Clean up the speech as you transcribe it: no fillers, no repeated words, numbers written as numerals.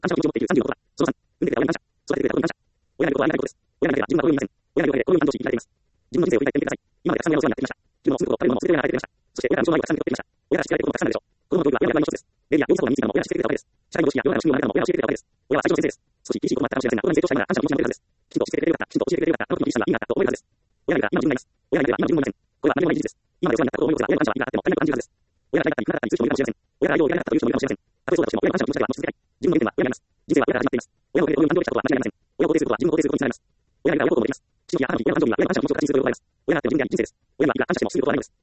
感謝を持っている30のことは、その3、運で得た親に感謝、育ててくれたことに感謝。親がいることはありがたいことです。親がいなければ自分はここにいません。親がいるおかげでこういう感動しいただいています。自分の人生を振り返ってみてください。今までたくさん親がお世話になってきました。自分の住むこと、食べるものを全て親が与えてくれました。そして親が無償の愛をたくさん受け取ってきました。親が知ってくれていることもたくさんあるでしょう。子供の教育は親の役割の一つです。レディや幼児についても親が知ってくれているわけです。社員の常識や世の中の仕組みを学んだのも親が教えてくれたわけです。親は最初の先生です。少し厳しいこともあったかもしれませんが、大人に成長したいなら感謝の気持ちになれるはずです。きちんと教えてくれてよかった、きちんと教えてくれてよかった、あの時のリスさんがいいなと思えるはずです。親がいれば今の自分がいます。親がいなければ今の自分もいません。これは何でもない事実です。今までお世話になったことを思い起こせば、親に感謝はいくらあっても足りなく感じるはずです。親がいなかったり、いくらだったり、通知もいるかもしれません。親が愛情をいられなかったという人もいるかもしれません。たとえそうだとしても、親の感謝の気持ちだけは持ち続けたい。自分の原点は親にあります。人生は親から始まっています。親のおかげでこういう感情が来たことは間違いありません。親を肯定することは自分を肯定することにつながります。親がいれば親のこともできます。父の日や母の日、親の誕生日には親の感謝をもちろん形にすることがあります。親があっても人生や人生です。親にはいくら感謝しても過ぎることはないのです。